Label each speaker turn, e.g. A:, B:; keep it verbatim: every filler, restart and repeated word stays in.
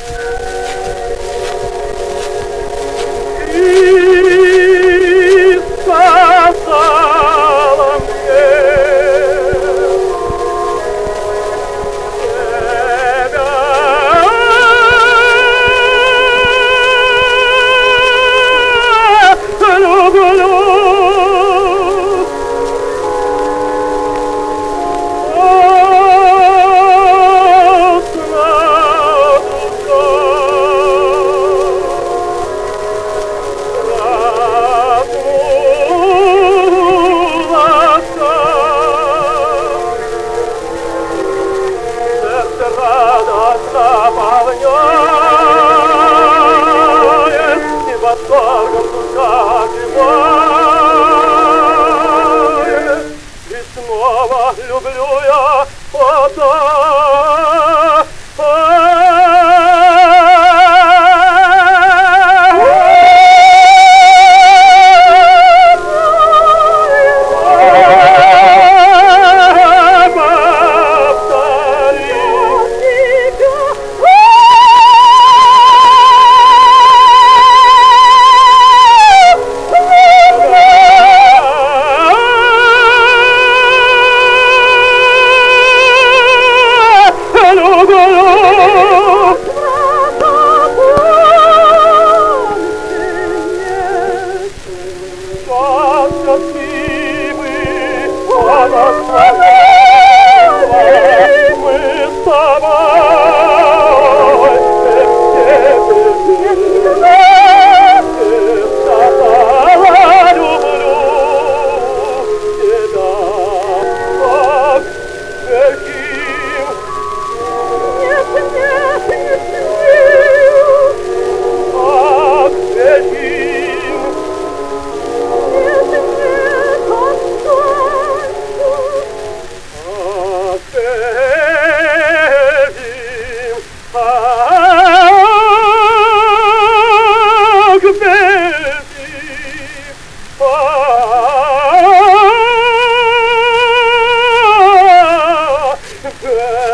A: И сказала мне: тебя люблю. Наполняет и восторгом душа живая, и снова люблю я, о да, а, мы с тобой, сказала, люблю тебя, как каким. Нет, нет, нет, нет, как каким. Нет, нет, отстань.